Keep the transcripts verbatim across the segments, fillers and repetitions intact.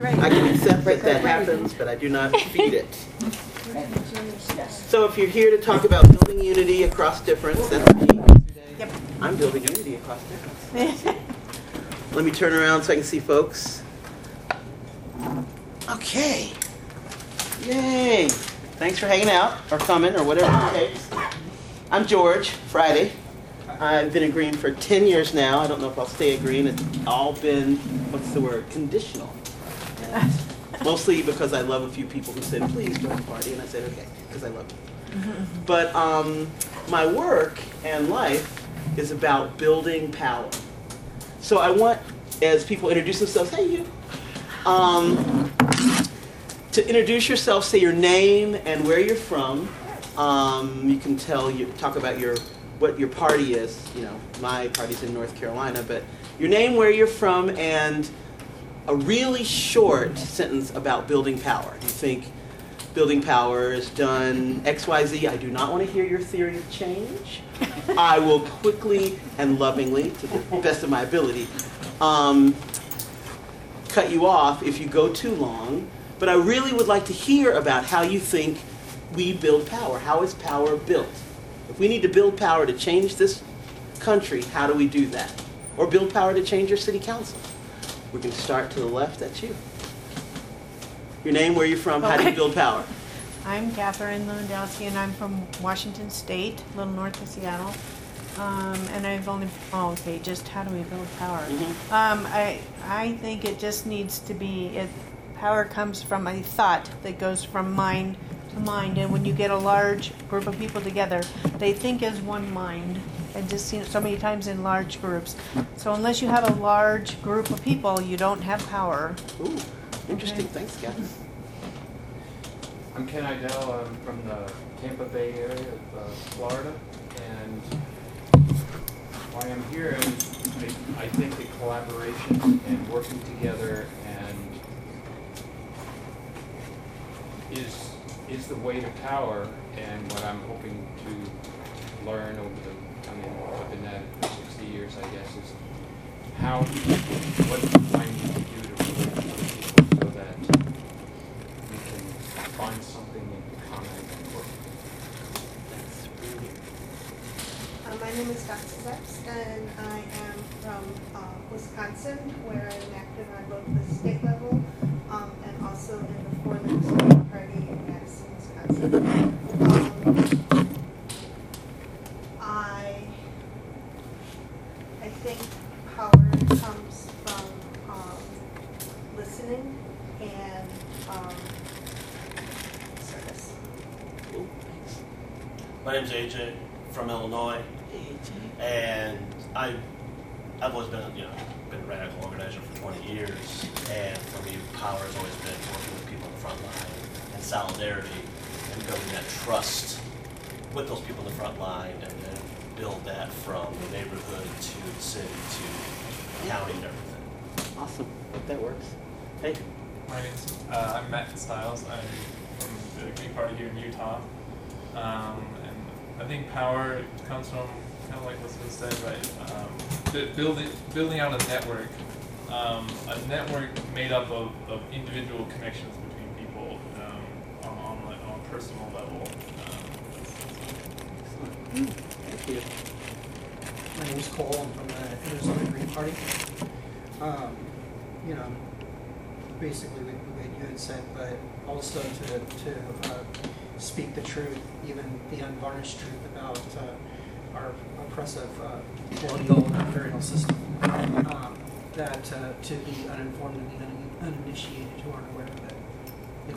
Right. I can accept that that happens, but I do not feed it. So if you're here to talk about building unity across difference, that's me. Yep. I'm building unity across difference. Let me turn around so I can see folks. Okay. Yay. Thanks for hanging out, or coming, or whatever it takes. I'm George Friday. I've been at Green for ten years now. I don't know if I'll stay at Green. It's all been, what's the word, conditional. And mostly because I love a few people who said, please join the party. And I said, okay, because I love you. But um, my work and life is about building power. So I want, as people introduce themselves, hey you, um, to introduce yourself, say your name and where you're from. Um, you can tell, you talk about your what your party is. You know, my party's in North Carolina, but your name, where you're from, and a really short sentence about building power. You think building power is done X, Y, Z. I do not want to hear your theory of change. I will quickly and lovingly, to the best of my ability, um, cut you off if you go too long. But I really would like to hear about how you think we build power. How is power built? If we need to build power to change this country, how do we do that? Or build power to change your city council? We can start to the left. That's you. Your name, where you're from, how do you build power? I'm Catherine Lewandowski, and I'm from Washington State, a little north of Seattle. Um, and I've only, oh, okay, just how do we build power? Mm-hmm. um, I, I think it just needs to be, it, power comes from a thought that goes from mind to mind. And when you get a large group of people together, they think as one mind. I've just seen it so many times in large groups. So unless you have a large group of people, you don't have power. Ooh, interesting. Okay. Thanks, Catherine. I'm Ken Idell. I'm from the Tampa Bay area of uh, Florida. And why I'm here is I, I think that collaboration and working together and is is the way to power. And what I'm hoping to learn over the I mean, I've been at it for sixty years, I guess, is how, what I need to do to relate to other people so that we can find something in common and work. That's brilliant. Uh, my name is Doctor Zeps, and I am from uh, Wisconsin, where I'm active on both the state level um, and also in the Four Links Green Party in Madison, Wisconsin. Um, I I think power comes from um, listening and um, service. Cool. My name's A J from Illinois, and I I've always been you know been a radical organizer for twenty years, and for me, power has always been working with people on the front line and solidarity and building that trust with those people in the front line, and then build that from the neighborhood to the city to county and everything. Awesome. Hope that works. Hey. My name's uh, I'm Matt Stiles. I'm from the Green Party here in Utah, um, and I think power comes from kind of like what's been said, right? Um, building building out a network, um, a network made up of, of individual connections between people um, on on, like, on a personal level. Mm, thank you. My name is Cole. I'm from the Arizona Green Party. Um, you know, basically what, what you had said, but also to, to uh, speak the truth, even the unvarnished truth about uh, our oppressive uh, colonial and imperial system. Um, that uh, to the uninformed and the un- uninitiated who aren't aware of it. You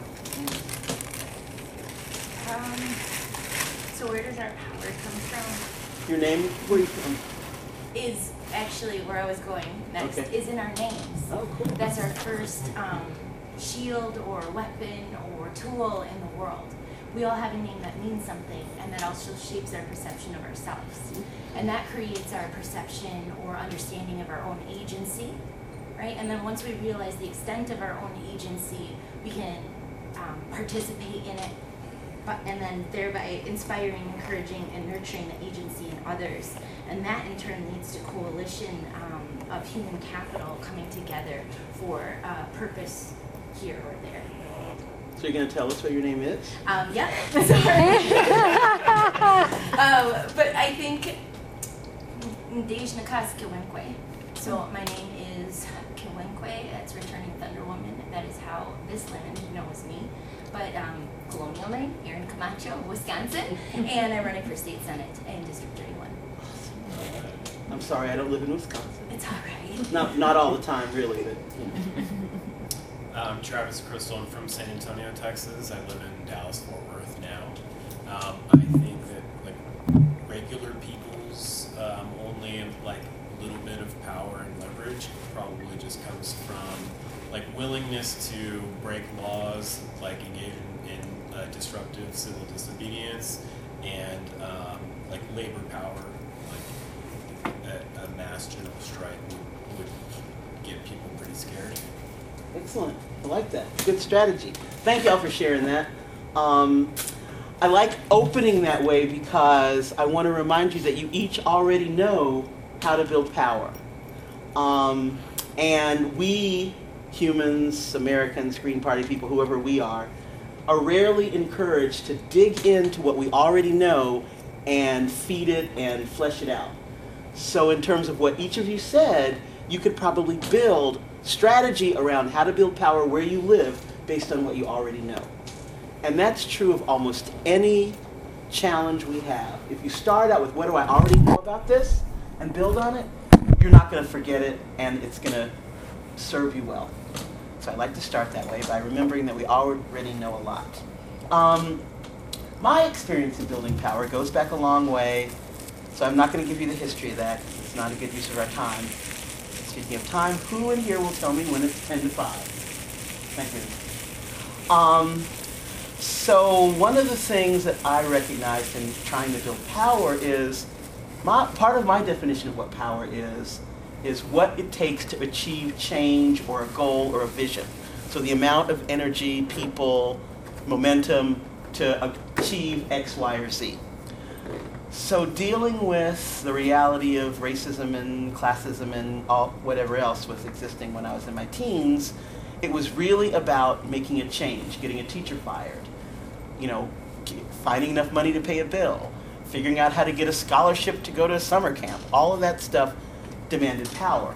know. Um, So where does our power come from? Your name? Where are you from? Is actually where I was going next, Okay. is in our names. Oh, cool. That's our first um, shield or weapon or tool in the world. We all have a name that means something, and that also shapes our perception of ourselves. And that creates our perception or understanding of our own agency, right? And then once we realize the extent of our own agency, we can um, participate in it, but, and then thereby inspiring, encouraging, and nurturing the agency in others. And that in turn leads to coalition um, of human capital coming together for uh, purpose here or there. So you're going to tell us what your name is? Um, yeah. Sorry. um, but I think Ndej Nakas Kiwenkwe. So my name is Kiwenkwe. That's returning Thunder Woman. That is how this land knows me. But um, colonial name, here in Camacho, Wisconsin, and I'm running for state senate in District thirty-one. I'm sorry, I don't live in Wisconsin. It's all right. Not not all the time, really, but you know. I'm Travis Crystal. I'm from San Antonio, Texas. I live in Dallas, Fort Worth now. Um, I think that like regular people's um, only like little bit of power and leverage probably just comes from like willingness to break laws, like engage in, in uh, disruptive civil disobedience, and um, like labor power, like a, a mass general strike would, would get people pretty scared. Excellent. I like that. Good strategy. Thank y'all for sharing that. Um, I like opening that way because I want to remind you that you each already know how to build power. Um, and we, humans, Americans, Green Party people, whoever we are, are rarely encouraged to dig into what we already know and feed it and flesh it out. So in terms of what each of you said, you could probably build strategy around how to build power where you live based on what you already know. And that's true of almost any challenge we have. If you start out with what do I already know about this and build on it, you're not going to forget it and it's going to serve you well. So I like to start that way by remembering that we already know a lot. Um, my experience in building power goes back a long way, so I'm not going to give you the history of that. It's not a good use of our time. Speaking of time, who in here will tell me when it's ten to five? Thank you. Um, so one of the things that I recognized in trying to build power is, my, part of my definition of what power is, is what it takes to achieve change or a goal or a vision. So the amount of energy, people, momentum to achieve X, Y, or Z. So dealing with the reality of racism and classism and all, whatever else was existing when I was in my teens, it was really about making a change, getting a teacher fired, you know, finding enough money to pay a bill, figuring out how to get a scholarship to go to a summer camp. All of that stuff demanded power.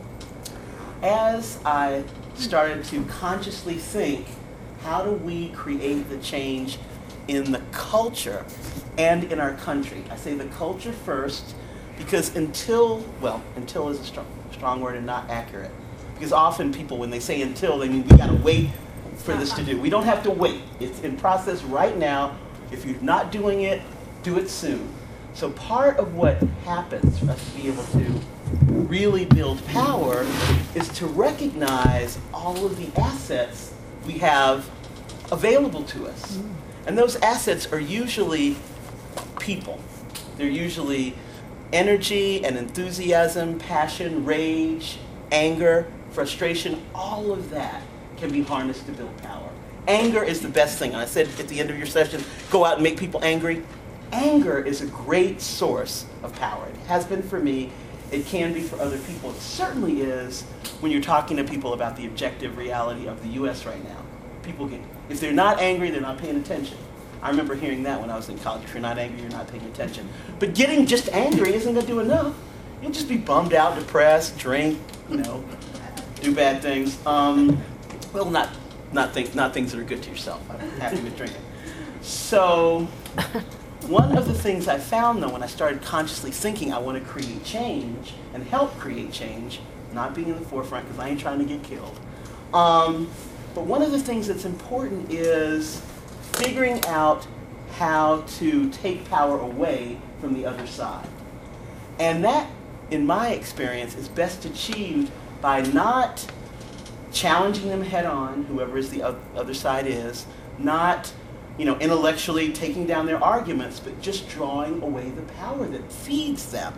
As I started to consciously think, how do we create the change in the culture and in our country? I say the culture first because until, well, until is a strong, strong word and not accurate. Because often people, when they say until, they mean we gotta wait for this to do. We don't have to wait. It's in process right now. If you're not doing it, do it soon. So part of what happens for us to be able to really build power is to recognize all of the assets we have available to us. And those assets are usually people. They're usually energy and enthusiasm, passion, rage, anger, frustration. All of that can be harnessed to build power. Anger is the best thing. And I said at the end of your session, go out and make people angry. Anger is a great source of power. It has been for me. It can be for other people. It certainly is when you're talking to people about the objective reality of the U S right now. People get, if they're not angry, they're not paying attention. I remember hearing that when I was in college. If you're not angry, you're not paying attention. But getting just angry isn't going to do enough. You'll just be bummed out, depressed, drink, you know, do bad things. Um, well, not not think not things that are good to yourself. I'm happy with drinking. So one of the things I found, though, when I started consciously thinking I want to create change and help create change, not being in the forefront because I ain't trying to get killed. Um, but one of the things that's important is figuring out how to take power away from the other side. And that, in my experience, is best achieved by not challenging them head on, whoever is the other side is, not, you know, intellectually taking down their arguments, but just drawing away the power that feeds them.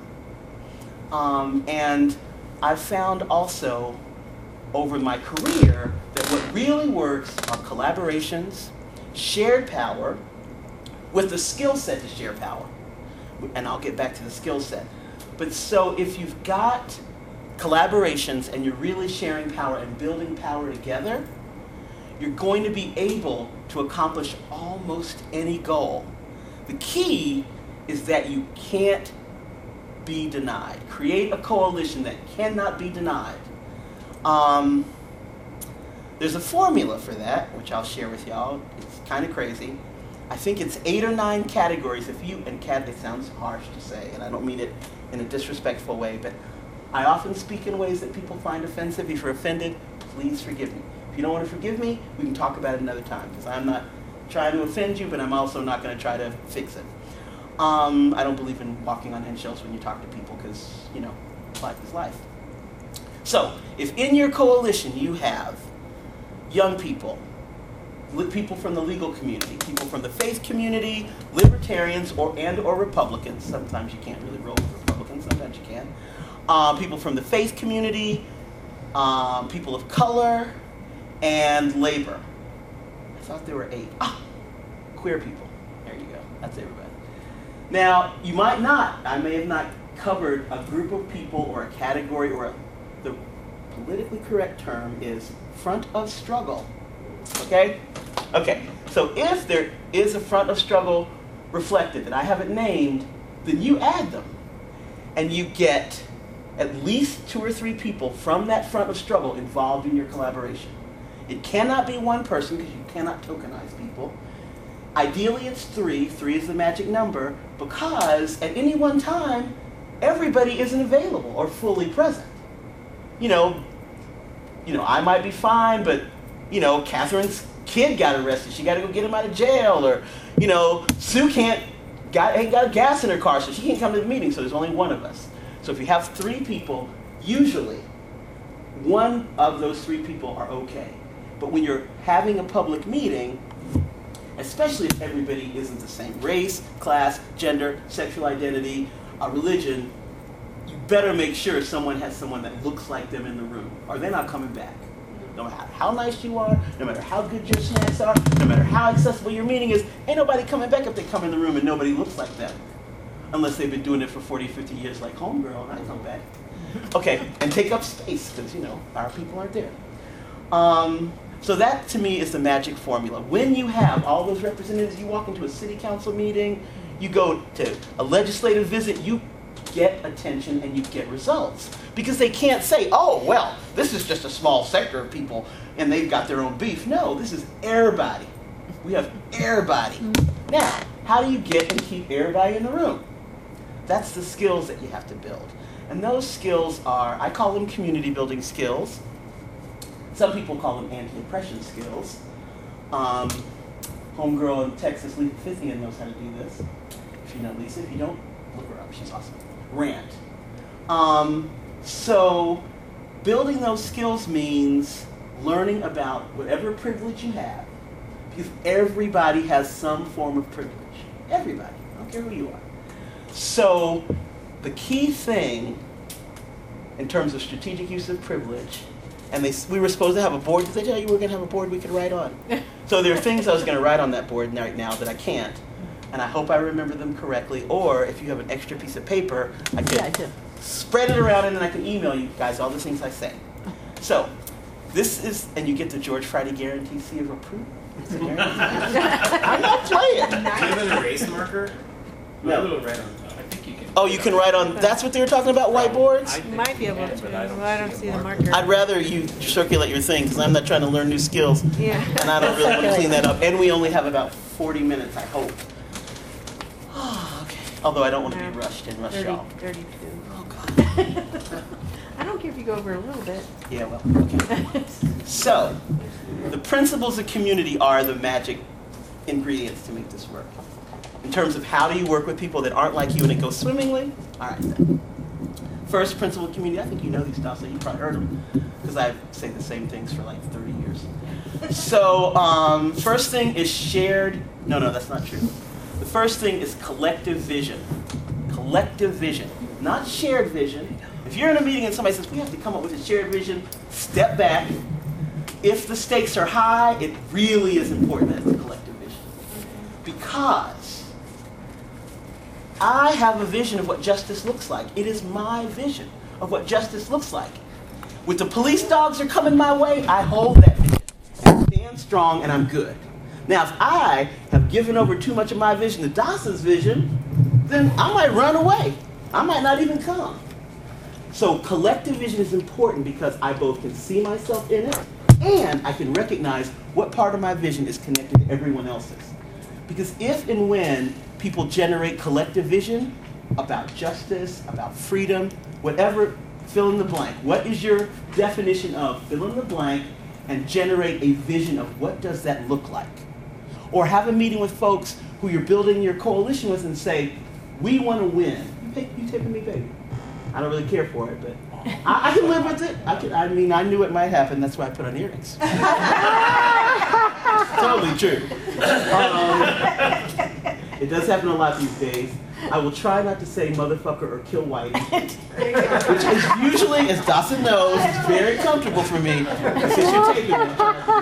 Um, and I've found also over my career that what really works are collaborations, shared power, with the skill set to share power. And I'll get back to the skill set. But so if you've got collaborations and you're really sharing power and building power together, you're going to be able to accomplish almost any goal. The key is that you can't be denied. Create a coalition that cannot be denied. Um, there's a formula for that, which I'll share with y'all. It's kind of crazy. I think it's eight or nine categories. If you, and cat, it sounds harsh to say, and I don't mean it in a disrespectful way, but I often speak in ways that people find offensive. If you're offended, please forgive me. If you don't want to forgive me, we can talk about it another time, because I'm not trying to offend you, but I'm also not going to try to fix it. Um, I don't believe in walking on eggshells when you talk to people, because, you know, life is life. So, if in your coalition you have young people, people from the legal community, people from the faith community, libertarians or and or Republicans, sometimes you can't really roll with Republicans, sometimes you can, uh, people from the faith community, um, people of color, and labor. I thought there were eight. Ah, queer people. There you go. That's everybody. Now, you might not, I may have not covered a group of people or a category, or a, the politically correct term is front of struggle. Okay? Okay, so if there is a front of struggle reflected that I haven't named, then you add them. And you get at least two or three people from that front of struggle involved in your collaboration. It cannot be one person, because you cannot tokenize people. Ideally, it's three. Three is the magic number, because at any one time, everybody isn't available or fully present. You know, you know, I might be fine, but, you know, Catherine's kid got arrested. She got to go get him out of jail. Or, you know, Sue can't, got, ain't got gas in her car, so she can't come to the meeting, so there's only one of us. So if you have three people, usually one of those three people are okay. But when you're having a public meeting, especially if everybody isn't the same race, class, gender, sexual identity, uh, religion, you better make sure someone has someone that looks like them in the room, or they're not coming back. No matter how nice you are, no matter how good your snacks are, no matter how accessible your meeting is, ain't nobody coming back if they come in the room and nobody looks like them. Unless they've been doing it for forty, fifty years like Homegirl, and I come back. Okay, and take up space, because, you know, our people aren't there. Um, so that, to me, is the magic formula. When you have all those representatives, you walk into a city council meeting, you go to a legislative visit, you get attention and you get results. Because they can't say, oh, well, this is just a small sector of people and they've got their own beef. No, this is everybody. We have everybody. Now, how do you get and keep everybody in the room? That's the skills that you have to build. And those skills are, I call them community building skills. Some people call them anti-oppression skills. Um, homegirl in Texas, Lisa Fithian, knows how to do this. If you know Lisa, if you don't, look her up, she's awesome. Rant. Um, so building those skills means learning about whatever privilege you have, because everybody has some form of privilege. Everybody. I don't care who you are. So the key thing in terms of strategic use of privilege, and they, we were supposed to have a board. Did they tell you we were going to have a board we could write on? So there are things I was going to write on that board right now that I can't. And I hope I remember them correctly. Or if you have an extra piece of paper, I can Yeah, I do. spread it around and then I can email you guys all the things I say. So this is, and you get the George Friday guarantee C of approval. It's a guarantee. I'm not playing. Do you have an erase marker? No. A little red on top. I think you can. Oh, you can write on, that's what they were talking about, whiteboards? I You think might be you able can, to, but well, I don't see the a marker. I'd rather you circulate your thing because I'm not trying to learn new skills. Yeah. And I don't really want to clean that up. And we only have about forty minutes, I hope. Okay. Although I don't want to be No. rushed and rush thirty, y'all. thirty-two. Oh, God. I don't care if you go over a little bit. Yeah, well, okay. So, the principles of community are the magic ingredients to make this work. In terms of how do you work with people that aren't like you and it goes swimmingly? All right, then. First principle of community, I think you know these stuff, so you probably heard them, because I say the same things for like thirty years. So, um, first thing is shared, no, no, that's not true. The first thing is collective vision. Collective vision, not shared vision. If you're in a meeting and somebody says, we have to come up with a shared vision, step back. If the stakes are high, it really is important that it's a collective vision. Because I have a vision of what justice looks like. It is my vision of what justice looks like. When the police dogs are coming my way, I hold that vision and stand strong, and I'm good. Now, if I have given over too much of my vision to Dawson's vision, then I might run away. I might not even come. So collective vision is important because I both can see myself in it and I can recognize what part of my vision is connected to everyone else's. Because if and when people generate collective vision about justice, about freedom, whatever, fill in the blank. What is your definition of fill in the blank and generate a vision of what does that look like? Or have a meeting with folks who you're building your coalition with and say, we want to win. You, take, you taking me, baby? I don't really care for it, but I, I can live with it. I, can, I mean, I knew it might happen. That's why I put on earrings. Totally true. Um, it does happen a lot these days. I will try not to say motherfucker or kill white, which is usually, as Dawson knows, is very comfortable for me since you're taping it.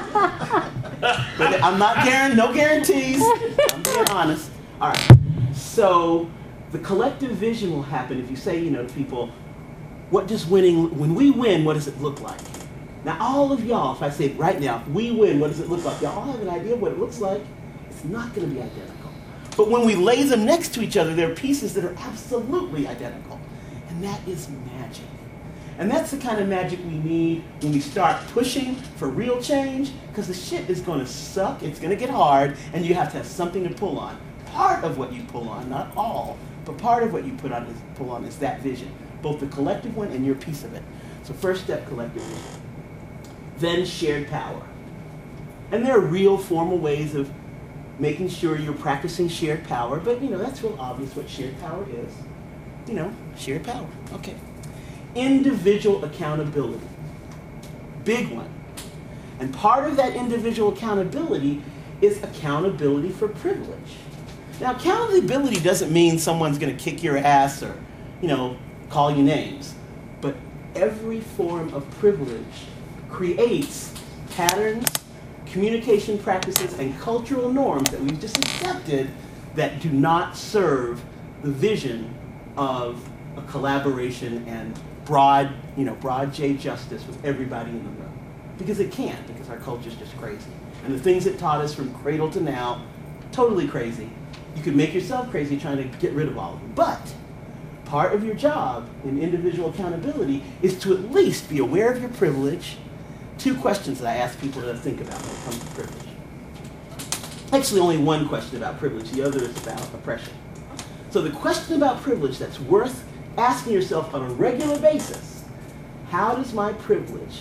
But I'm not guaranteeing, no guarantees. I'm being honest. All right. So the collective vision will happen if you say, you know, to people, what does winning, when we win, what does it look like? Now, all of y'all, if I say it right now, if we win, what does it look like? Y'all all have an idea of what it looks like. It's not going to be identical. But when we lay them next to each other, there are pieces that are absolutely identical. And that is magic. And that's the kind of magic we need when we start pushing for real change, because the shit is going to suck, it's going to get hard, and you have to have something to pull on. Part of what you pull on, not all, but part of what you put on is, pull on is that vision, both the collective one and your piece of it. So first step, collective vision. Then shared power. And there are real formal ways of making sure you're practicing shared power, but you know, that's real obvious what shared power is. You know, shared power, okay. Individual accountability, big one. And part of that individual accountability is accountability for privilege. Now, accountability doesn't mean someone's gonna kick your ass or, you know, call you names, but every form of privilege creates patterns, communication practices, and cultural norms that we've just accepted that do not serve the vision of a collaboration and broad, you know, broad J justice with everybody in the room. Because it can't, because our culture's just crazy. And the things it taught us from cradle to now, totally crazy. You could make yourself crazy trying to get rid of all of them. But part of your job in individual accountability is to at least be aware of your privilege. Two questions that I ask people to think about when it comes to privilege. Actually, only one question about privilege. The other is about oppression. So the question about privilege that's worth asking yourself on a regular basis, how does my privilege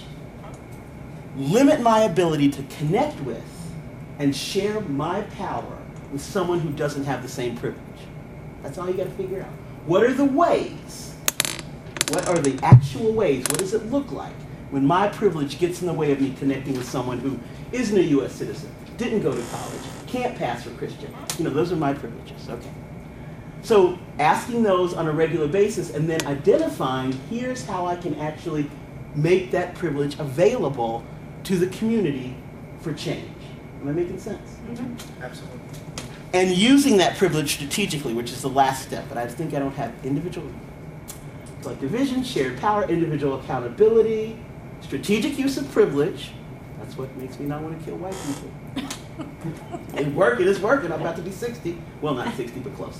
limit my ability to connect with and share my power with someone who doesn't have the same privilege? That's all you got to figure out. What are the ways? What are the actual ways? What does it look like when my privilege gets in the way of me connecting with someone who isn't a U S citizen, didn't go to college, can't pass for Christian? You know, those are my privileges, okay. So asking those on a regular basis and then identifying, here's how I can actually make that privilege available to the community for change. Am I making sense? Mm-hmm. Absolutely. And using that privilege strategically, which is the last step, but I think I don't have individual, collective vision, shared power, individual accountability, strategic use of privilege. That's what makes me not want to kill white people. It's working, it's working. I'm about to be sixty. Well, not sixty, but close.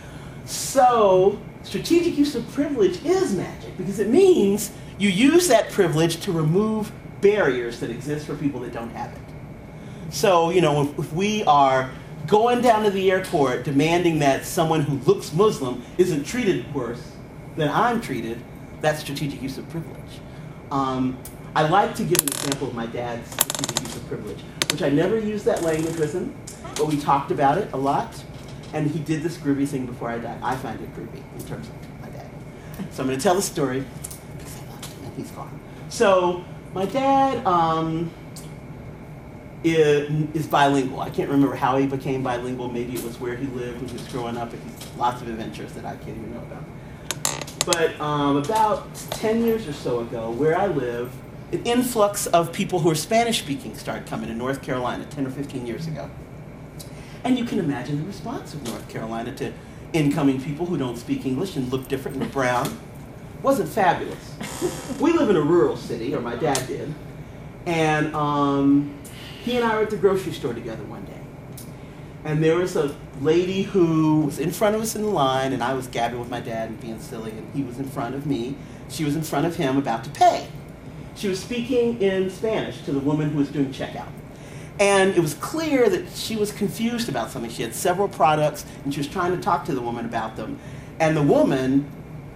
So, strategic use of privilege is magic because it means you use that privilege to remove barriers that exist for people that don't have it. So, you know, if, if we are going down to the airport demanding that someone who looks Muslim isn't treated worse than I'm treated, that's strategic use of privilege. Um, I like to give an example of my dad's strategic use of privilege, which I never used that language with him, but we talked about it a lot. And he did this groovy thing before I died. I find it groovy in terms of my dad. So I'm going to tell the story because I love him and he's gone. So my dad um, is, is bilingual. I can't remember how he became bilingual. Maybe it was where he lived when he was growing up. And he's lots of adventures that I can't even know about. But um, about ten years or so ago, where I live, an influx of people who are Spanish speaking started coming to North Carolina ten or fifteen years ago. And you can imagine the response of North Carolina to incoming people who don't speak English and look different and brown. It wasn't fabulous. We live in a rural city, or my dad did, and um, He and I were at the grocery store together one day. And there was a lady who was in front of us in the line, and I was gabbing with my dad and being silly, and he was in front of me. She was in front of him about to pay. She was speaking in Spanish to the woman who was doing checkout. And it was clear that she was confused about something. She had several products, and she was trying to talk to the woman about them. And the woman,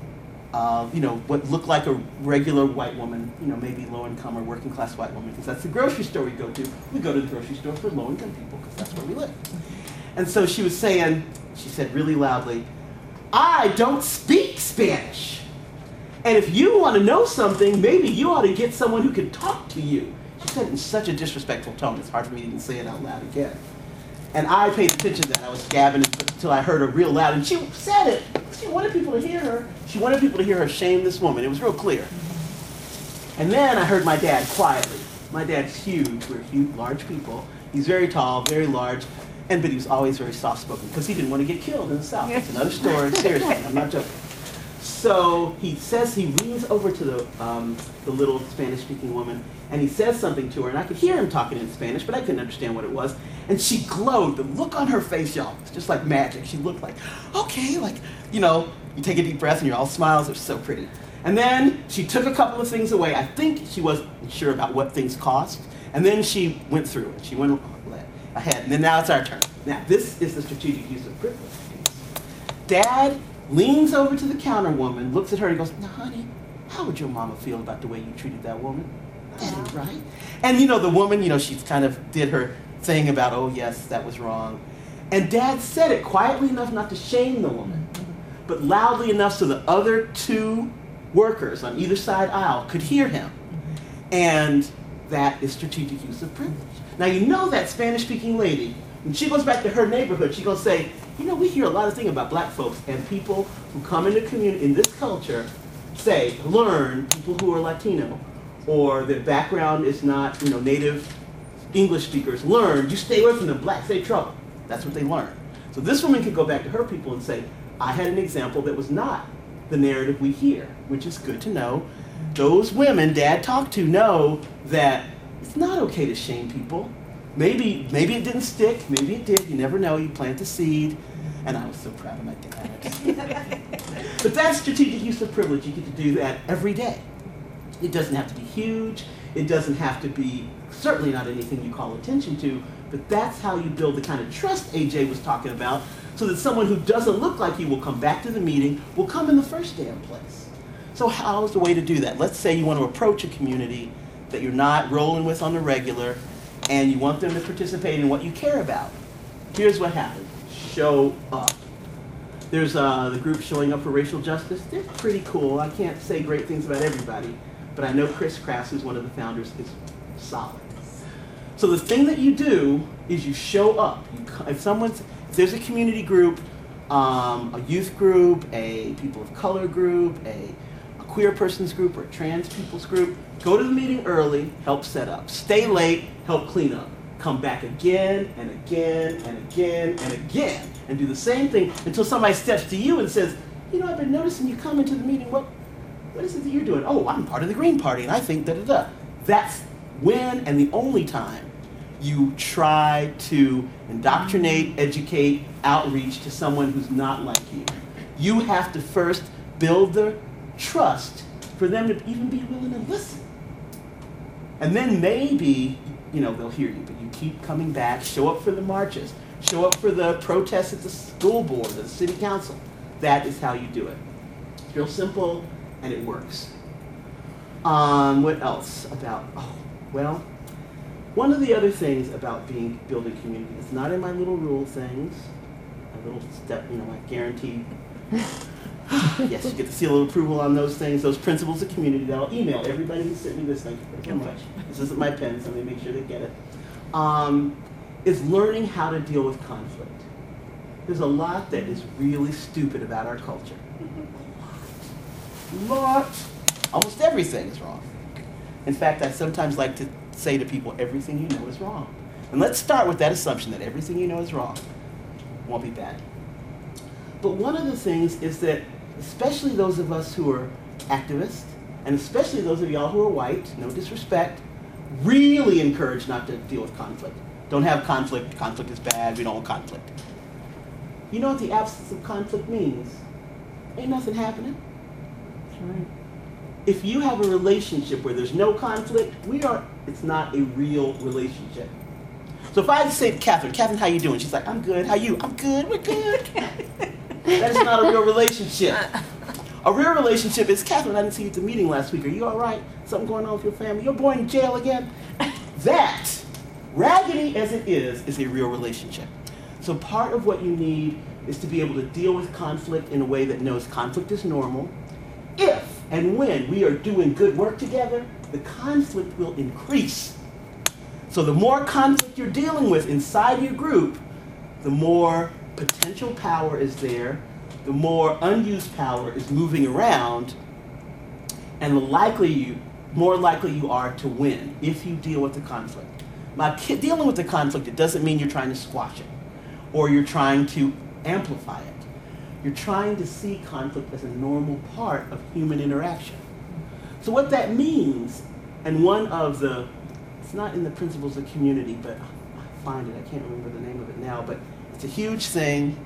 uh, you know, what looked like a regular white woman, you know, maybe low-income or working-class white woman, because that's the grocery store we go to. We go to the grocery store for low-income people, because that's where we live. And so she was saying, she said really loudly, "I don't speak Spanish. And if you want to know something, maybe you ought to get someone who can talk to you." She said it in such a disrespectful tone, it's hard for me to even say it out loud again. And I paid attention to that. I was gabbing until I heard her real loud. And she said it. She wanted people to hear her. She wanted people to hear her shame this woman. It was real clear. And then I heard my dad quietly. My dad's huge. We're huge, large people. He's very tall, very large. And but he was always very soft-spoken because he didn't want to get killed in the South. It's another story. Seriously, I'm not joking. So he says, he leans over to the, um, the little Spanish-speaking woman, and he says something to her, and I could hear him talking in Spanish, but I couldn't understand what it was. And she glowed. The look on her face, y'all, it's just like magic. She looked like, okay, like, you know, you take a deep breath and you're all smiles. It was so pretty. And then she took a couple of things away. I think she wasn't sure about what things cost. And then she went through it. She went ahead. And then now it's our turn. Now, this is the strategic use of privilege piece. Dad leans over to the counter woman, looks at her and goes, "Now, honey, how would your mama feel about the way you treated that woman?" That ain't right. And, you know, the woman, you know, she's kind of did her thing about, oh, yes, that was wrong. And Dad said it quietly enough not to shame the woman, but loudly enough so the other two workers on either side aisle could hear him. And that is strategic use of privilege. Now, you know that Spanish-speaking lady, when she goes back to her neighborhood, she's going to say, you know, we hear a lot of things about black folks, and people who come into community in this culture say, learn, people who are Latino, or their background is not, you know, native English speakers, learn, you stay away from them, blacks, they trouble. That's what they learn. So this woman could go back to her people and say, I had an example that was not the narrative we hear, which is good to know. Those women Dad talked to know that it's not okay to shame people. Maybe, maybe it didn't stick, maybe it did, you never know, you plant the seed. And I was so proud of my dad. But that's strategic use of privilege. You get to do that every day. It doesn't have to be huge. It doesn't have to be, certainly not anything you call attention to, but that's how you build the kind of trust A J was talking about, so that someone who doesn't look like you will come back to the meeting, will come in the first damn place. So how's the way to do that? Let's say you want to approach a community that you're not rolling with on the regular, and you want them to participate in what you care about. Here's what happens. Show up. There's uh, the group Showing Up for Racial Justice. They're pretty cool. I can't say great things about everybody, but I know Chris Crass, who's one of the founders, is solid. So the thing that you do is you show up. You, if someone's, if there's a community group, um, a youth group, a people of color group, a, a queer person's group, or a trans people's group, go to the meeting early, help set up. Stay late, help clean up. Come back again and again and again and again and do the same thing until somebody steps to you and says, you know, I've been noticing you come into the meeting. What, what is it that you're doing? Oh, I'm part of the Green Party and I think da-da-da. That's when and the only time you try to indoctrinate, educate, outreach to someone who's not like you. You have to first build the trust for them to even be willing to listen. And then maybe, you know, they'll hear you, but you keep coming back, show up for the marches, show up for the protests at the school board, the city council. That is how you do it. It's real simple, and it works. Um, what else about, oh, well, one of the other things about being building community, it's not in my little rule things, my little step, you know, my guaranteed, yes, you get to seal of approval on those things, those principles of community that I'll email everybody who sent me this, thank you very much. This isn't my pen, so let me make sure they get it. Um, is learning how to deal with conflict. There's a lot that is really stupid about our culture. A lot. Almost everything is wrong. In fact, I sometimes like to say to people, everything you know is wrong. And let's start with that assumption that everything you know is wrong. Won't be bad. But one of the things is that, especially those of us who are activists, and especially those of y'all who are white, no disrespect, really encouraged not to deal with conflict. Don't have conflict. Conflict is bad. We don't want conflict. You know what the absence of conflict means? Ain't nothing happening. That's right. If you have a relationship where there's no conflict, we are, it's not a real relationship. So if I say to Catherine, Catherine, how you doing? She's like, I'm good. How you? I'm good. We're good. That is not a real relationship. A real relationship is, Catherine, I didn't see you at the meeting last week. Are you all right? Something going on with your family? Your boy in jail again? That, raggedy as it is, is a real relationship. So part of what you need is to be able to deal with conflict in a way that knows conflict is normal. If and when we are doing good work together, the conflict will increase. So the more conflict you're dealing with inside your group, the more potential power is there, the more unused power is moving around, and the likely you, more likely you are to win if you deal with the conflict. By dealing with the conflict, it doesn't mean you're trying to squash it or you're trying to amplify it. You're trying to see conflict as a normal part of human interaction. So what that means, and one of the, it's not in the principles of community, but I find it, I can't remember the name of it now, but it's a huge thing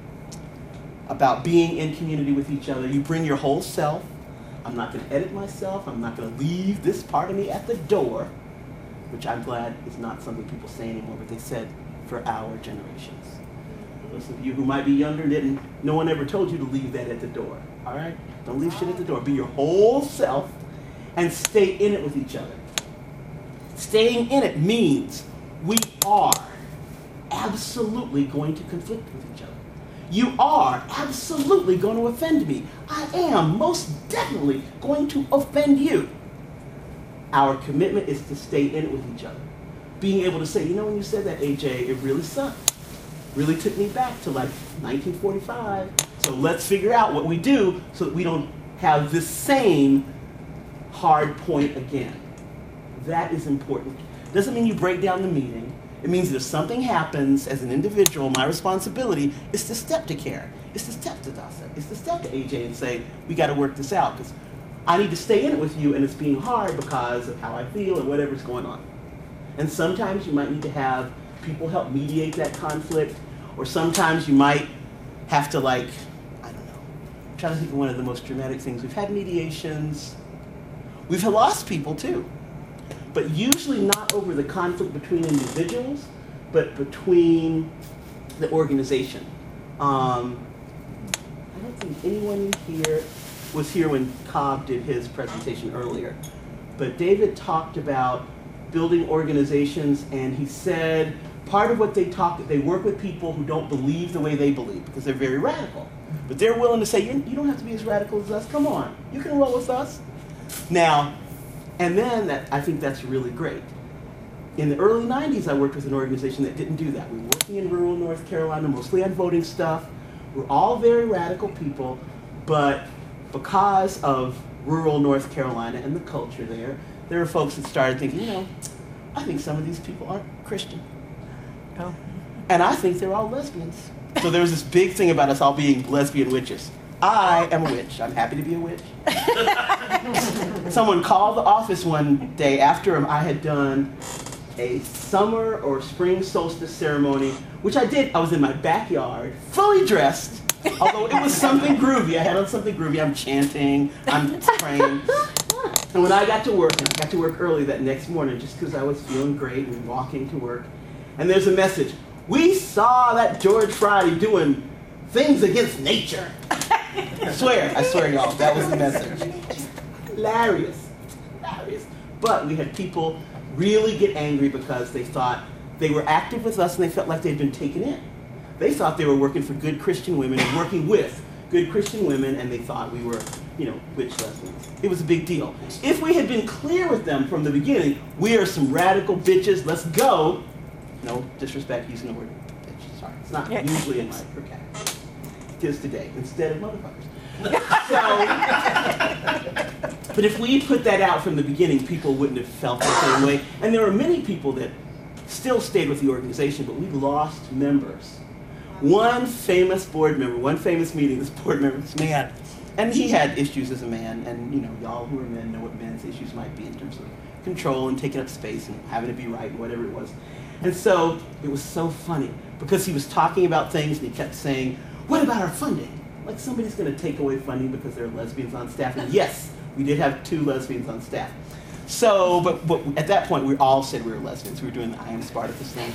about being in community with each other. You bring your whole self. I'm not going to edit myself. I'm not going to leave this part of me at the door, which I'm glad is not something people say anymore, but they said for our generations. Those of you who might be younger, didn't, no one ever told you to leave that at the door, all right? Don't leave shit at the door. Be your whole self and stay in it with each other. Staying in it means we are absolutely going to conflict with each other. You are absolutely going to offend me. I am most definitely going to offend you. Our commitment is to stay in it with each other. Being able to say, you know, when you said that, A J, it really sucked. Really took me back to like nineteen forty-five. So let's figure out what we do so that we don't have the same hard point again. That is important. Doesn't mean you break down the meeting. It means that if something happens as an individual, my responsibility is to step to Karen. It's to step to Dasa. It's to step to A J and say, we got to work this out because I need to stay in it with you and it's being hard because of how I feel and whatever's going on. And sometimes you might need to have people help mediate that conflict, or sometimes you might have to, like, I don't know, I'm trying to think of one of the most dramatic things. We've had mediations. We've lost people too. But usually not over the conflict between individuals, but between the organization. Um, I don't think anyone here was here when Cobb did his presentation earlier. But David talked about building organizations, and he said part of what they talk, they work with people who don't believe the way they believe because they're very radical. But they're willing to say, you, you don't have to be as radical as us. Come on, you can roll with us. Now, and then that, I think that's really great. In the early nineties, I worked with an organization that didn't do that. We were working in rural North Carolina, mostly on voting stuff. We're all very radical people, but because of rural North Carolina and the culture there, there were folks that started thinking, you know, I think some of these people aren't Christian. Oh. And I think they're all lesbians. So there was this big thing about us all being lesbian witches. I am a witch. I'm happy to be a witch. Someone called the office one day after I had done a summer or spring solstice ceremony, which I did. I was in my backyard, fully dressed, although it was something groovy. I had on something groovy. I'm chanting, I'm praying. And when I got to work, and I got to work early that next morning just because I was feeling great and walking to work, and there's a message. We saw that George Friday doing things against nature. I swear, I swear, y'all, that was the message. Hilarious, hilarious. But we had people really get angry because they thought they were active with us and they felt like they'd been taken in. They thought they were working for good Christian women and working with good Christian women, and they thought we were, you know, witch lesbians. It was a big deal. If we had been clear with them from the beginning, we are some radical bitches, let's go. No disrespect using the word bitch, sorry. It's not usually in my vocabulary. It is today, instead of motherfuckers. So, but if we put that out from the beginning, people wouldn't have felt the same way. And there are many people that still stayed with the organization, but we lost members. One famous board member, one famous meeting, this board member, this man, and he had issues as a man, and you know, y'all who are men know what men's issues might be in terms of control and taking up space and having to be right and whatever it was. And so it was so funny because he was talking about things and he kept saying, what about our funding? Like somebody's going to take away funding because there are lesbians on staff. And yes, we did have two lesbians on staff. So, but, but at that point, we all said we were lesbians. We were doing the I Am Spartacus thing.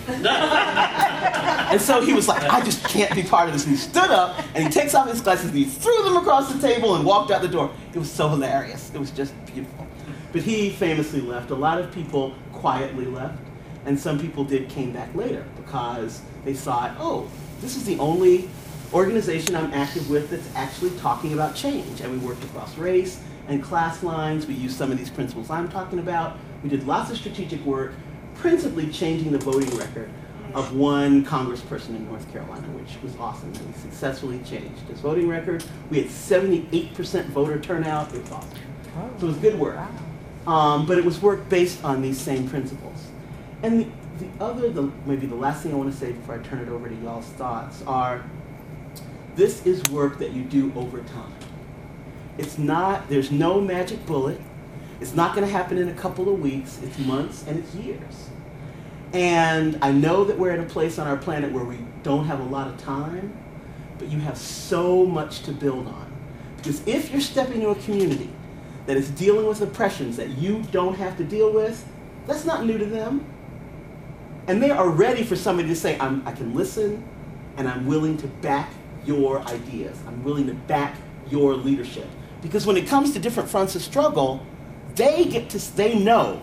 And so he was like, I just can't be part of this. And he stood up, and he takes off his glasses, and he threw them across the table and walked out the door. It was so hilarious. It was just beautiful. But he famously left. A lot of people quietly left, and some people did came back later because they thought, oh, this is the only organization I'm active with that's actually talking about change. And we worked across race and class lines. We used some of these principles I'm talking about. We did lots of strategic work, principally changing the voting record of one congressperson in North Carolina, which was awesome. And we successfully changed his voting record. We had seventy-eight percent voter turnout. It was awesome. So it was good work. Um, but it was work based on these same principles. And the, the other, the, maybe the last thing I want to say before I turn it over to y'all's thoughts are, this is work that you do over time. It's not, there's no magic bullet. It's not going to happen in a couple of weeks. It's months and it's years. And I know that we're at a place on our planet where we don't have a lot of time, but you have so much to build on. Because if you're stepping into a community that is dealing with oppressions that you don't have to deal with, that's not new to them. And they are ready for somebody to say, I'm, I can listen and I'm willing to back your ideas. I'm willing to back your leadership. Because when it comes to different fronts of struggle, they get to, they know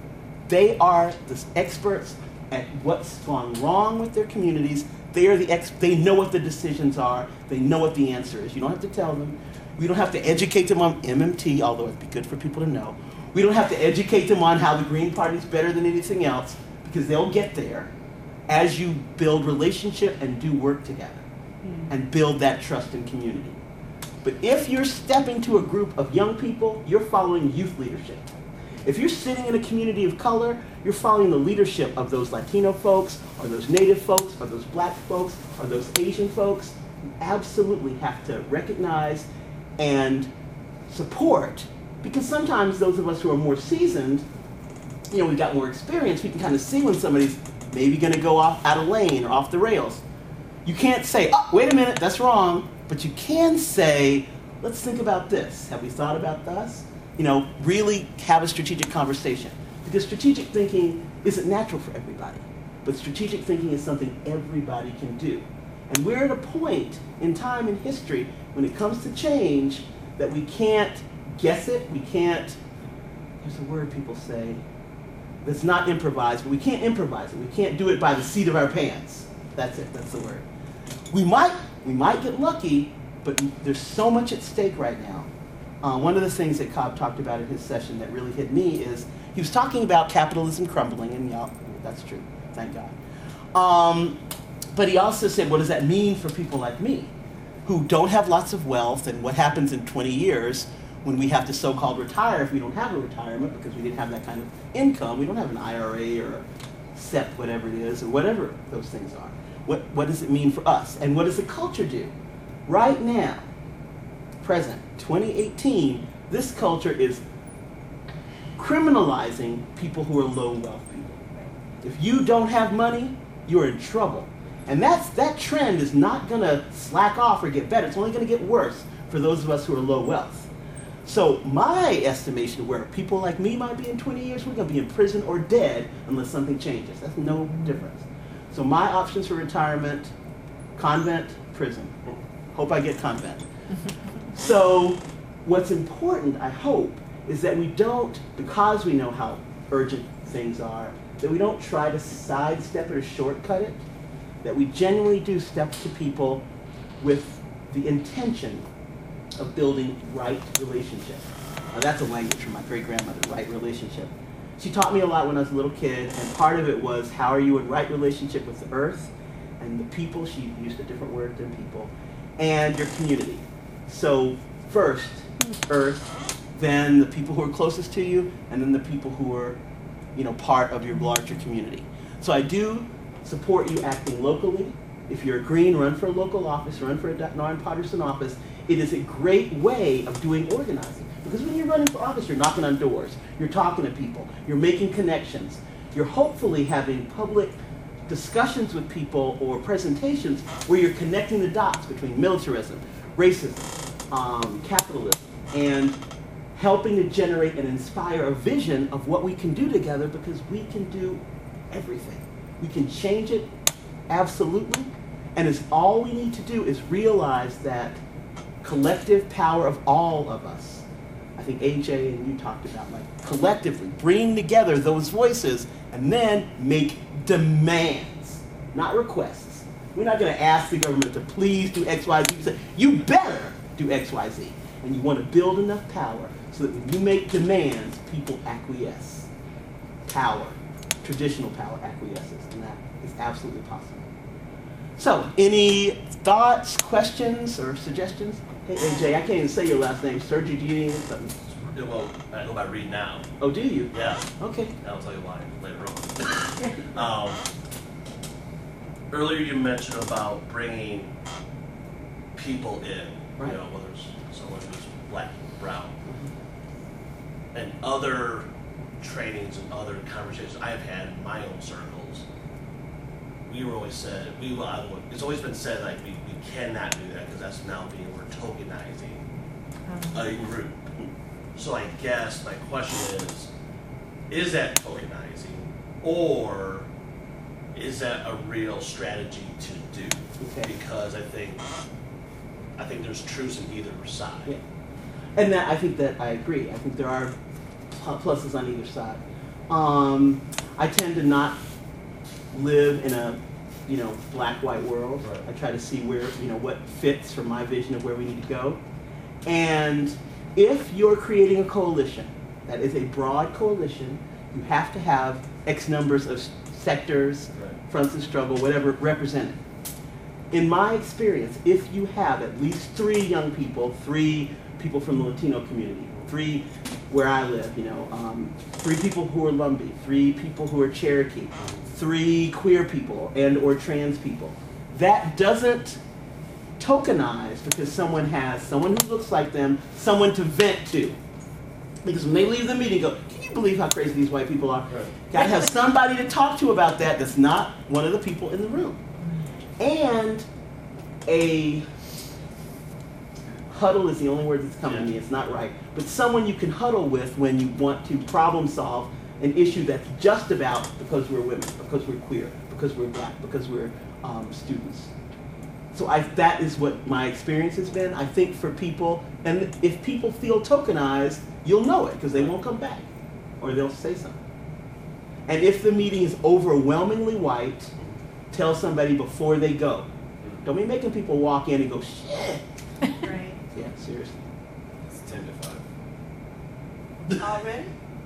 they are the experts at what's gone wrong with their communities. They are the ex, they know what the decisions are. They know what the answer is. You don't have to tell them. We don't have to educate them on M M T, although it'd be good for people to know. We don't have to educate them on how the Green Party is better than anything else, because they'll get there as you build relationship and do work together and build that trust and community. But if you're stepping to a group of young people, you're following youth leadership. If you're sitting in a community of color, you're following the leadership of those Latino folks, or those Native folks, or those Black folks, or those Asian folks. You absolutely have to recognize and support, because sometimes those of us who are more seasoned, you know, we've got more experience, we can kind of see when somebody's maybe going to go off out of lane or off the rails. You can't say, oh, wait a minute, that's wrong. But you can say, let's think about this. Have we thought about this? You know, really have a strategic conversation. Because strategic thinking isn't natural for everybody. But strategic thinking is something everybody can do. And we're at a point in time in history when it comes to change that we can't guess it. We can't, there's a word people say that's not improvised, but we can't improvise it. We can't do it by the seat of our pants. That's it, that's the word. We might, we might get lucky, but there's so much at stake right now. Uh, one of the things that Cobb talked about in his session that really hit me is he was talking about capitalism crumbling, and yeah, that's true, thank God. Um, but he also said, what does that mean for people like me, who don't have lots of wealth, and what happens in twenty years when we have to so-called retire if we don't have a retirement because we didn't have that kind of income. We don't have an I R A or a S E P, whatever it is, or whatever those things are. What, what does it mean for us? And what does the culture do? Right now, present, twenty eighteen, this culture is criminalizing people who are low wealth people. If you don't have money, you're in trouble. And that's, that trend is not going to slack off or get better. It's only going to get worse for those of us who are low wealth. So my estimation of where people like me might be in twenty years, we're going to be in prison or dead unless something changes. That's no difference. So my options for retirement, convent, prison. Hope I get convent. So what's important, I hope, is that we don't, because we know how urgent things are, that we don't try to sidestep it or shortcut it, that we genuinely do step to people with the intention of building right relationship. Now that's a language from my great-grandmother, right relationship. She taught me a lot when I was a little kid, and part of it was how are you in right relationship with the earth and the people, she used a different word than people, and your community. So first, earth, then the people who are closest to you, and then the people who are, you know, part of your larger community. So I do support you acting locally. If you're a Green, run for a local office, run for a Norman Potterson office. It is a great way of doing organizing. Because when you're running for office, you're knocking on doors, you're talking to people, you're making connections, you're hopefully having public discussions with people or presentations where you're connecting the dots between militarism, racism, um, capitalism, and helping to generate and inspire a vision of what we can do together, because we can do everything. We can change it, absolutely, and it's all we need to do is realize that collective power of all of us. I think A J and you talked about, like, collectively bringing together those voices and then make demands, not requests. We're not going to ask the government to please do X, Y, Z. We say, you better do X, Y, Z. And you want to build enough power so that when you make demands, people acquiesce. Power, traditional power acquiesces, and that is absolutely possible. So, any thoughts, questions, or suggestions? Hey, A J, I can't even say your last name. Sergi, do you need something? Well, I go by Reed now. Oh, do you? Yeah. Okay. I'll tell you why later on. um, earlier you mentioned about bringing people in, Right. you know, whether it's someone who's black, brown, and other trainings and other conversations I've had in my own circles. We were always said, we uh, it's always been said, like, we, we cannot do that because that's now being, we're tokenizing a group. So I guess my question is, is that tokenizing, or is that a real strategy to do? Okay. Because I think, I think there's truths in either side. Yeah. And that, I think that I agree. I think there are pl- pluses on either side. Um, I tend to not live in a, you know, black-white world. Right. I try to see where, you know, what fits for my vision of where we need to go. And if you're creating a coalition that is a broad coalition, you have to have X numbers of sectors, Right. fronts of struggle, whatever represented. In my experience, if you have at least three young people, three people from the Latino community, three where I live, you know, um, three people who are Lumbee, three people who are Cherokee, three queer people and or trans people, that doesn't tokenize because someone has someone who looks like them, someone to vent to. Because when they leave the meeting, go, can you believe how crazy these white people are? Right. Got to have somebody to talk to about that that's not one of the people in the room. And a huddle is the only word that's coming to me, it's not right, but someone you can huddle with when you want to problem solve an issue that's just about because we're women, because we're queer, because we're black, because we're um, students. So I, that is what my experience has been. I think for people, and if people feel tokenized, you'll know it because they won't come back or they'll say something. And if the meeting is overwhelmingly white, tell somebody before they go. Don't be making people walk in and go, shit. Right. Yeah, seriously. It's ten to five. Already?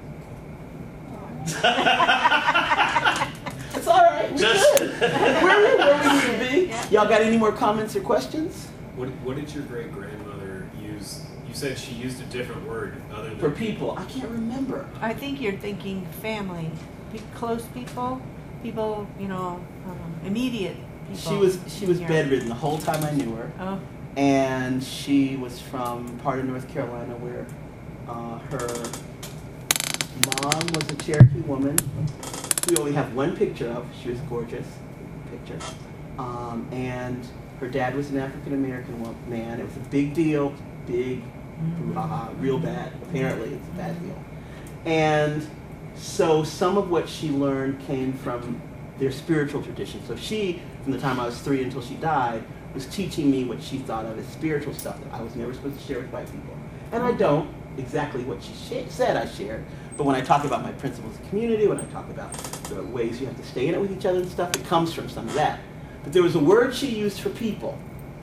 It's all right. We're Just- good. We're where we need to be. Yeah. Y'all got any more comments or questions? What, what did your great grandmother use? You said she used a different word other than For people, I can't remember. I think you're thinking family, pe- close people, people, you know, um, immediate people. She was she was Yeah. bedridden the whole time I knew her. Oh, And she was from part of North Carolina where uh, her mom was a Cherokee woman. We only have one picture of. She was gorgeous picture. Um, and her dad was an African American man. It was a big deal, big, uh, real bad. Apparently, it's a bad deal. And so some of what she learned came from their spiritual tradition. So she, from the time I was three until she died, was teaching me what she thought of as spiritual stuff that I was never supposed to share with white people. And I don't exactly what she sh- said I shared, but when I talk about my principles of community, when I talk about the ways you have to stay in it with each other and stuff, it comes from some of that. But there was a word she used for people.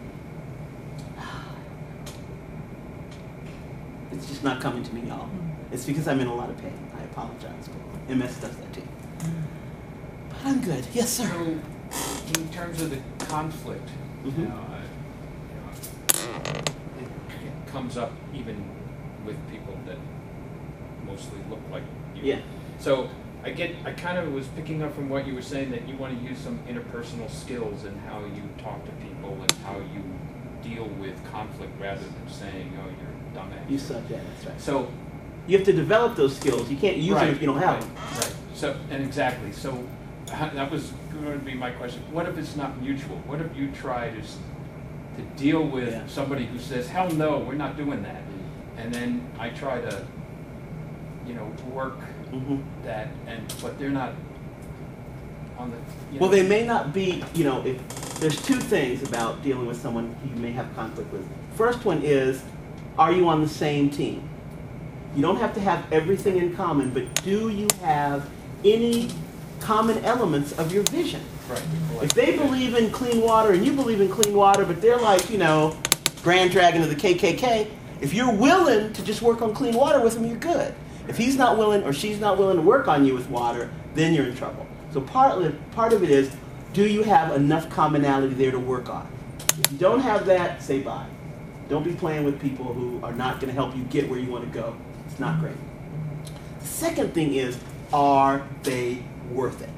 It's just not coming to me, y'all. It's because I'm in a lot of pain. I apologize. But M S does that too. But I'm good. Yes, sir. So, in terms of the conflict, Mhm. you know, I, you know, it, it comes up even with people that mostly look like you. Yeah. So I get, I kind of was picking up from what you were saying that you want to use some interpersonal skills in how you talk to people and how you deal with conflict rather than saying, oh, you're a dumbass. You suck, yeah, that's right. So you have to develop those skills. You can't use right, them if you don't have right, them. Right. So, and exactly. So how, that was going to be my question. What if it's not mutual? What if you try to s- to deal with Yeah. somebody who says, hell no, we're not doing that. And then I try to, you know, work Mm-hmm. that, and but they're not on the. You Well, know, they may not be, you know, if there's two things about dealing with someone you may have conflict with. First one is, are you on the same team? You don't have to have everything in common, but do you have any common elements of your vision? Right. If they believe in clean water and you believe in clean water, but they're like, you know, Grand Dragon of the K K K, if you're willing to just work on clean water with them, you're good. If he's not willing or she's not willing to work on you with water, then you're in trouble. So partly, part of it is, do you have enough commonality there to work on? If you don't have that, say bye. Don't be playing with people who are not going to help you get where you want to go. It's not great. The second thing is, are they worth it?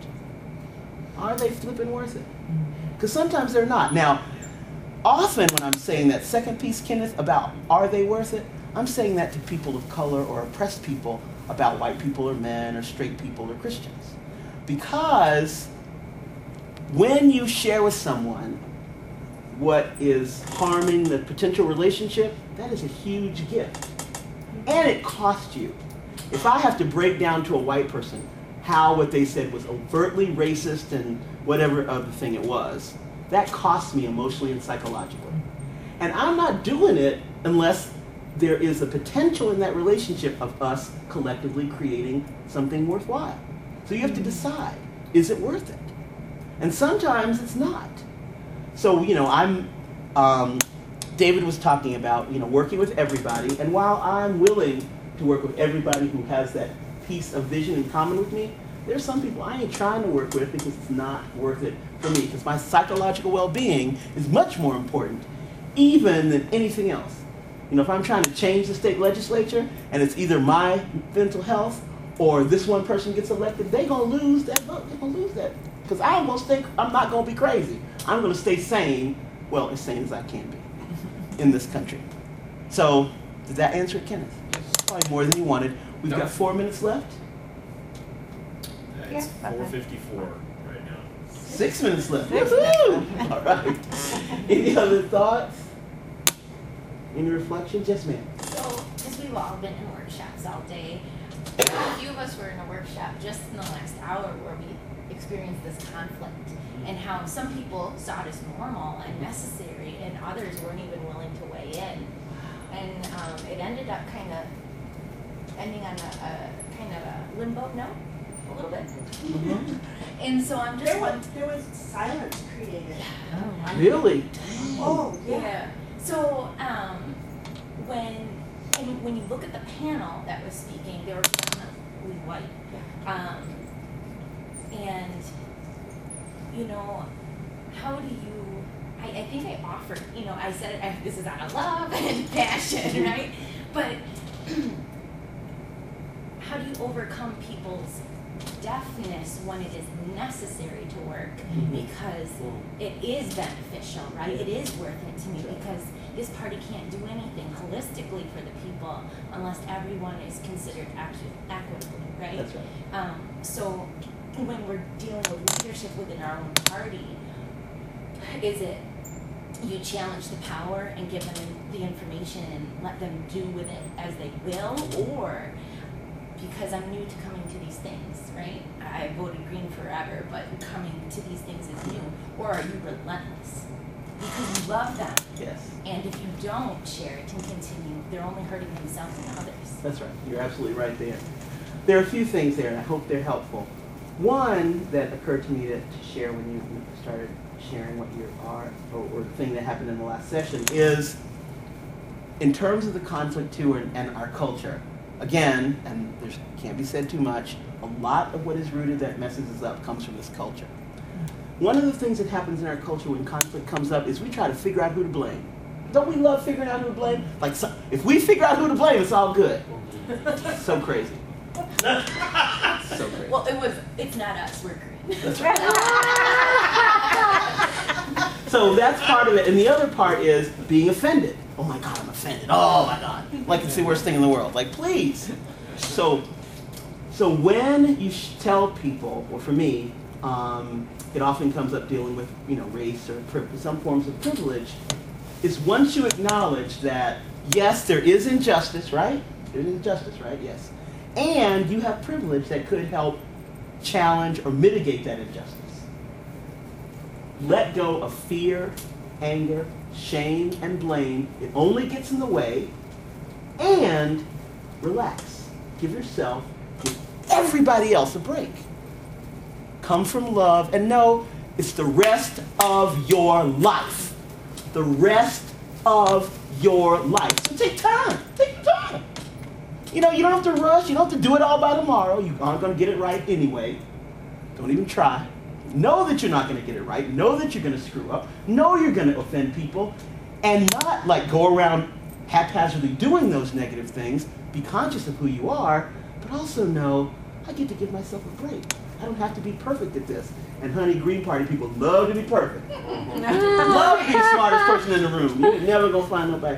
Are they flipping worth it? Because sometimes they're not. Now, often when I'm saying that second piece, Kenneth, about are they worth it, I'm saying that to people of color or oppressed people about white people or men or straight people or Christians. Because when you share with someone what is harming the potential relationship, that is a huge gift. And it costs you. If I have to break down to a white person how what they said was overtly racist and whatever other thing it was, that costs me emotionally and psychologically. And I'm not doing it unless there is a potential in that relationship of us collectively creating something worthwhile. So you have to decide, is it worth it? And sometimes it's not. So, you know, I'm, um, David was talking about, you know, working with everybody, and while I'm willing to work with everybody who has that piece of vision in common with me, there's some people I ain't trying to work with because it's not worth it for me, because my psychological well-being is much more important even than anything else. You know, if I'm trying to change the state legislature and it's either my mental health or this one person gets elected, they're going to lose that vote. They're going to lose that. Because I almost think I'm not going to be crazy. I'm going to stay sane, well, as sane as I can be in this country. So, did that answer it, Kenneth? Probably more than you wanted. We've No. got four minutes left. Uh, It's Yeah. four fifty-four right now. Six minutes left. Six Woohoo! All right. Any other thoughts? Any reflections? Yes, ma'am. So, because we've all been in workshops all day, a few of us were in a workshop just in the last hour where we experienced this conflict and how some people saw it as normal and necessary and others weren't even willing to weigh in. And um, it ended up kind of ending on a, a kind of a limbo note, a little bit. Mm-hmm. And so I'm just There was, wondering. there was silence created. Really? Oh, Yeah. So um, when and when you look at the panel that was speaking, they were predominantly white, um, and you know, how do you? I, I think I offered. You know, I said I, this is out of love and passion, right? But how do you overcome people's deafness when it is necessary to work because it is beneficial, right? It is worth it to me because this party can't do anything holistically for the people unless everyone is considered actu- equitably, right? That's right. Um, so when we're dealing with leadership within our own party, is it you challenge the power and give them the information and let them do with it as they will, or because I'm new to coming to these things, right? I voted green forever, but coming to these things is new. Or are you relentless? Because you love them. Yes. And if you don't share it and continue, they're only hurting themselves and others. That's right. You're absolutely right there. There are a few things there, and I hope they're helpful. One that occurred to me to, to share when you started sharing what you are, or, or the thing that happened in the last session, is in terms of the conflict too and, and our culture. Again, and there can't be said too much, a lot of what is rooted that messes us up comes from this culture. One of the things that happens in our culture when conflict comes up is we try to figure out who to blame. Don't we love figuring out who to blame? Like, so, if we figure out who to blame, it's all good. So crazy. So crazy. Well, it was, it's not us, we're green. That's right. So that's part of it. And the other part is being offended. Oh my God, I'm offended. Oh my God. Like it's the worst thing in the world. Like, please. So, so when you sh- tell people, or for me, um, it often comes up dealing with, you know, race or pri- some forms of privilege, is once you acknowledge that, yes, there is injustice, right? There's injustice, right? Yes. And you have privilege that could help challenge or mitigate that injustice. Let go of fear, anger, shame, and blame. It only gets in the way. And relax. Give yourself, give everybody else a break. Come from love and know it's the rest of your life. The rest of your life. So take time. Take time. You know, you don't have to rush. You don't have to do it all by tomorrow. You aren't going to get it right anyway. Don't even try. Know that you're not going to get it right. Know that you're going to screw up. Know you're going to offend people. And not like go around haphazardly doing those negative things. Be conscious of who you are, but also know I get to give myself a break. I don't have to be perfect at this. And honey, Green Party people love to be perfect. Love to be the smartest person in the room. You're never going to find nobody.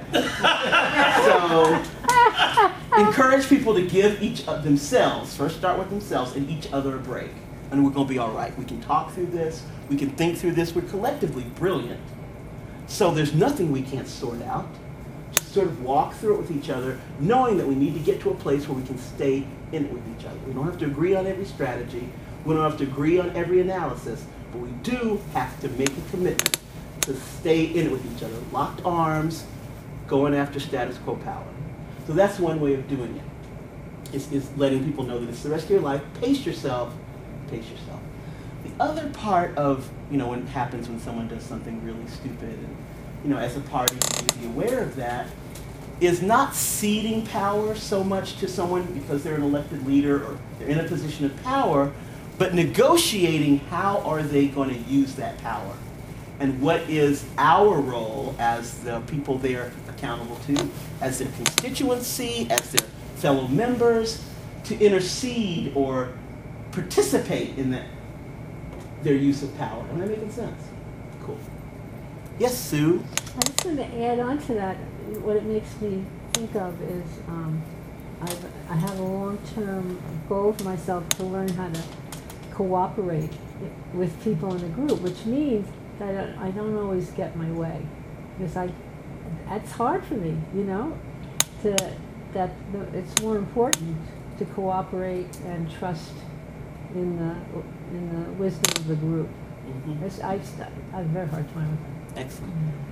So encourage people to give each of themselves, first start with themselves, and each other a break. And we're going to be all right. We can talk through this. We can think through this. We're collectively brilliant. So there's nothing we can't sort out. Just sort of walk through it with each other, knowing that we need to get to a place where we can stay in it with each other. We don't have to agree on every strategy. We don't have to agree on every analysis. But we do have to make a commitment to stay in it with each other. Locked arms, going after status quo power. So that's one way of doing it. Is, is letting people know that it's the rest of your life. Pace yourself. Pace yourself. The other part of, you know, what happens when someone does something really stupid, and, you know, as a party, you need to be aware of that, is not ceding power so much to someone because they're an elected leader or they're in a position of power, but negotiating how are they going to use that power and what is our role as the people they're accountable to, as their constituency, as their fellow members, to intercede or participate in that, their use of power. Am I making sense? Cool. Yes, Sue? I just want to add on to that. What it makes me think of is um, I've, I have a long-term goal for myself to learn how to cooperate with people in a group, which means that I don't, I don't always get my way. Because I, that's hard for me, you know, to, that the, it's more important to cooperate and trust in the in the wisdom of the group. Mm-hmm. It's, I, I have a very hard time with that. Excellent.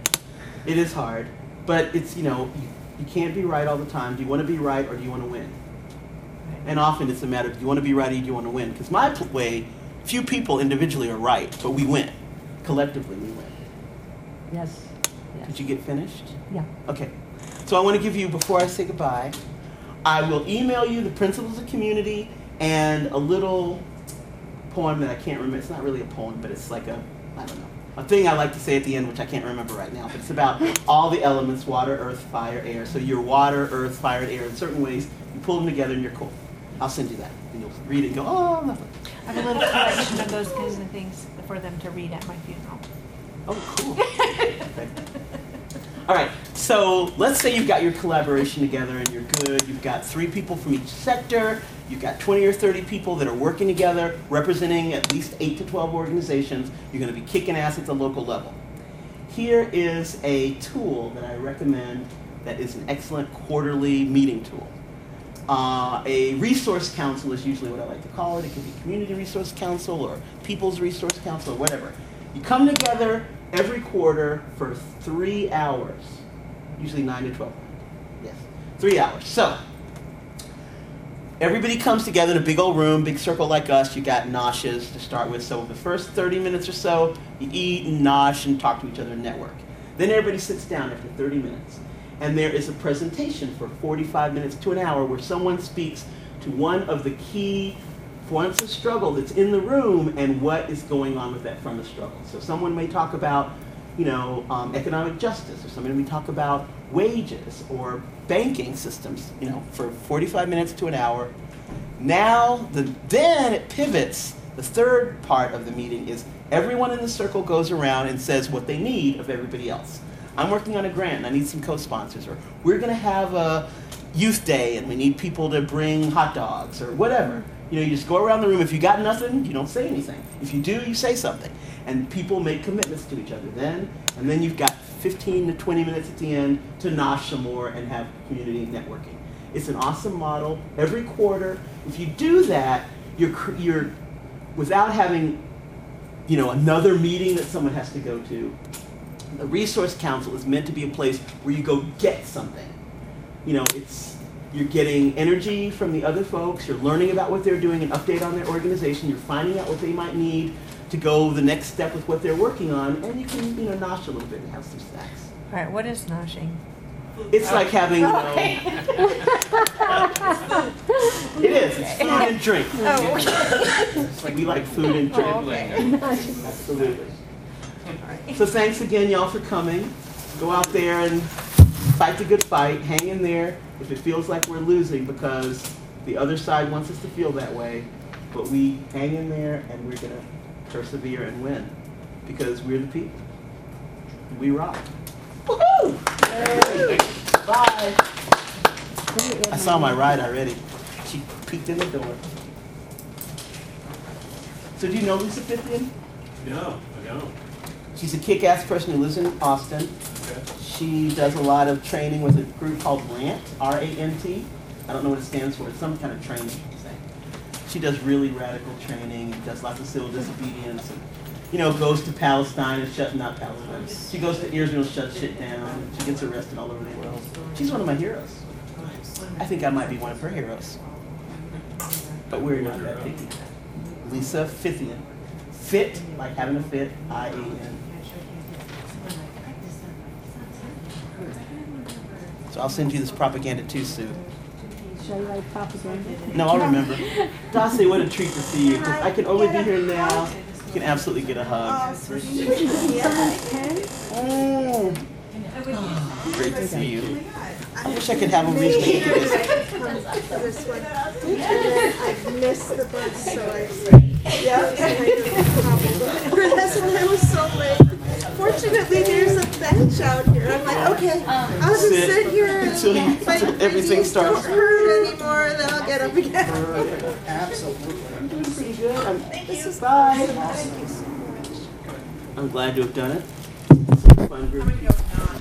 It is hard, but it's, you know, you, you can't be right all the time. Do you want to be right or do you want to win? And often it's a matter of do you want to be right or do you want to win? Because my p- way, few people individually are right, but we win. Collectively, we win. Yes. yes. Did you get finished? Yeah. Okay. So I want to give you, before I say goodbye, I will email you the principles of community and a little poem that I can't remember. It's not really a poem, but it's like a, I don't know, a thing I like to say at the end, which I can't remember right now. But it's about all the elements, water, earth, fire, air. So you're water, earth, fire, and air in certain ways. You pull them together and you're cool. I'll send you that. And you'll read it and go, oh, nothing. I have a little collection of those kinds of things for them to read at my funeral. Oh, cool. Okay. All right, so let's say you've got your collaboration together and you're good. You've got three people from each sector. You've got twenty or thirty people that are working together, representing at least eight to twelve organizations. You're going to be kicking ass at the local level. Here is a tool that I recommend that is an excellent quarterly meeting tool. Uh, a resource council is usually what I like to call it. It could be community resource council or people's resource council or whatever. You come together every quarter for three hours, usually nine to twelve. Yes, three hours. So everybody comes together in a big old room, big circle like us. You got noshes to start with. So the first thirty minutes or so, you eat and nosh and talk to each other and network. Then everybody sits down after thirty minutes. And there is a presentation for forty-five minutes to an hour where someone speaks to one of the key points of struggle that's in the room and what is going on with that front of struggle. So someone may talk about, you know, um, economic justice, or somebody may talk about wages or banking systems, you know, for forty-five minutes to an hour. Now, the, then it pivots The third part of the meeting is everyone in the circle goes around and says what they need of everybody else. I'm working on a grant and I need some co-sponsors, or we're going to have a youth day and we need people to bring hot dogs, or whatever. You know, you just go around the room. If you got nothing, you don't say anything. If you do, you say something. And people make commitments to each other then, and then you've got fifteen to twenty minutes at the end to nosh some more and have community networking. It's an awesome model. Every quarter, if you do that, you're, you're without having, you know, another meeting that someone has to go to. The Resource Council is meant to be a place where you go get something. You know, it's, you're getting energy from the other folks, you're learning about what they're doing, an update on their organization, you're finding out what they might need to go the next step with what they're working on, and you can, you know, nosh a little bit and have some snacks. All right, what is noshing? It's like having, you know, it is, it's food and drink. Oh, okay. It's like we like food and drink. Oh, okay. Absolutely. So thanks again, y'all, for coming. Go out there and fight the good fight. Hang in there if it feels like we're losing, because the other side wants us to feel that way. But we hang in there and we're going to persevere and win, because we're the people. We rock. Woohoo! Bye. I saw my ride already. She peeked in the door. So do you know Lisa Fithian? No, I don't. She's a kick-ass person who lives in Austin. Okay. She does a lot of training with a group called RANT, R A N T. I don't know what it stands for. It's some kind of training thing. She does really radical training and does lots of civil disobedience. And, you know, goes to Palestine and shut, not Palestine. She goes to Israel and shuts shit down. She gets arrested all over the world. She's one of my heroes. I think I might be one of her heroes. But we're not that picky. Lisa Fithian. Fit, like having a fit, I A N. So I'll send you this propaganda too, Sue. Show you like propaganda? No, I'll remember. Dossie, what a treat to see you. I can only be here now. You can absolutely get a hug. Oh. Great to see you. I wish I could have a reason to do this. This one. And then I missed the bus, so I, yeah, that's why I was so late. Fortunately, there's a bench out here. I'm like, okay, I'll just Sit sit here until you- and my until everything knees don't starts. hurt anymore, and then I'll get up again. Absolutely. I'm doing pretty good. I'm, Thank you. Bye. Thank you so much. I'm glad to have done it. It's a fun group.